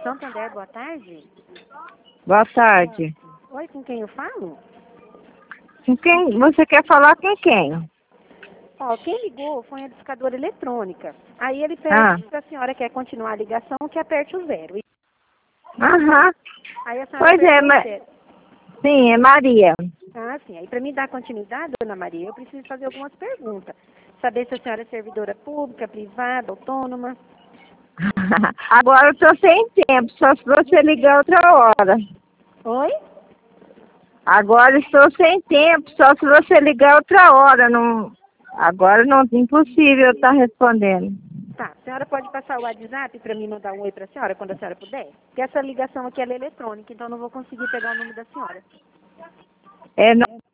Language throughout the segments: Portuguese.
Santander, boa tarde. Boa tarde. Oi, com quem eu falo? Com quem? Você quer falar com quem? Ó, quem ligou foi a discadora eletrônica. Aí ele pede se a senhora quer continuar a ligação, que aperte o 0. Aham. Aí a senhora Pois é, apertou o mas... 0. Sim, é Maria. Ah, sim. Aí para me dar continuidade, dona Maria, eu preciso fazer algumas perguntas. Saber se a senhora é servidora pública, privada, autônoma. Agora eu tô sem tempo, só se você ligar outra hora. Oi? Agora estou sem tempo, só se você ligar outra hora. Não... Agora não, impossível eu estar respondendo. Tá. A senhora pode passar o WhatsApp para mim mandar um oi para a senhora quando a senhora puder? Porque essa ligação aqui ela é eletrônica, então eu não vou conseguir pegar o número da senhora. É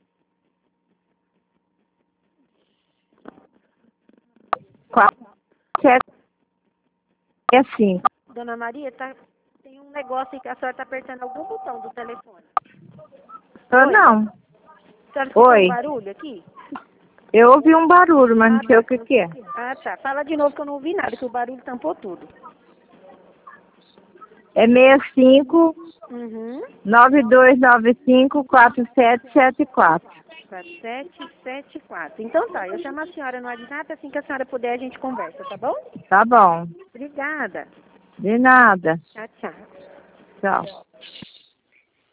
475. Dona Maria, tem um negócio aí que a senhora está apertando algum botão do telefone. Ou Oi? não. A senhora escutou um Oi. barulho aqui? Eu ouvi um barulho, mas não sei tá. o que é. Ah, tá. Fala de novo que eu não ouvi nada, que o barulho tampou tudo. É 65 Uhum. 9295 4774. 4774. Então tá, eu chamo a senhora no WhatsApp, assim que a senhora puder a gente conversa, tá bom? Tá bom. Obrigada. De nada. Tchau, tchau. Tchau.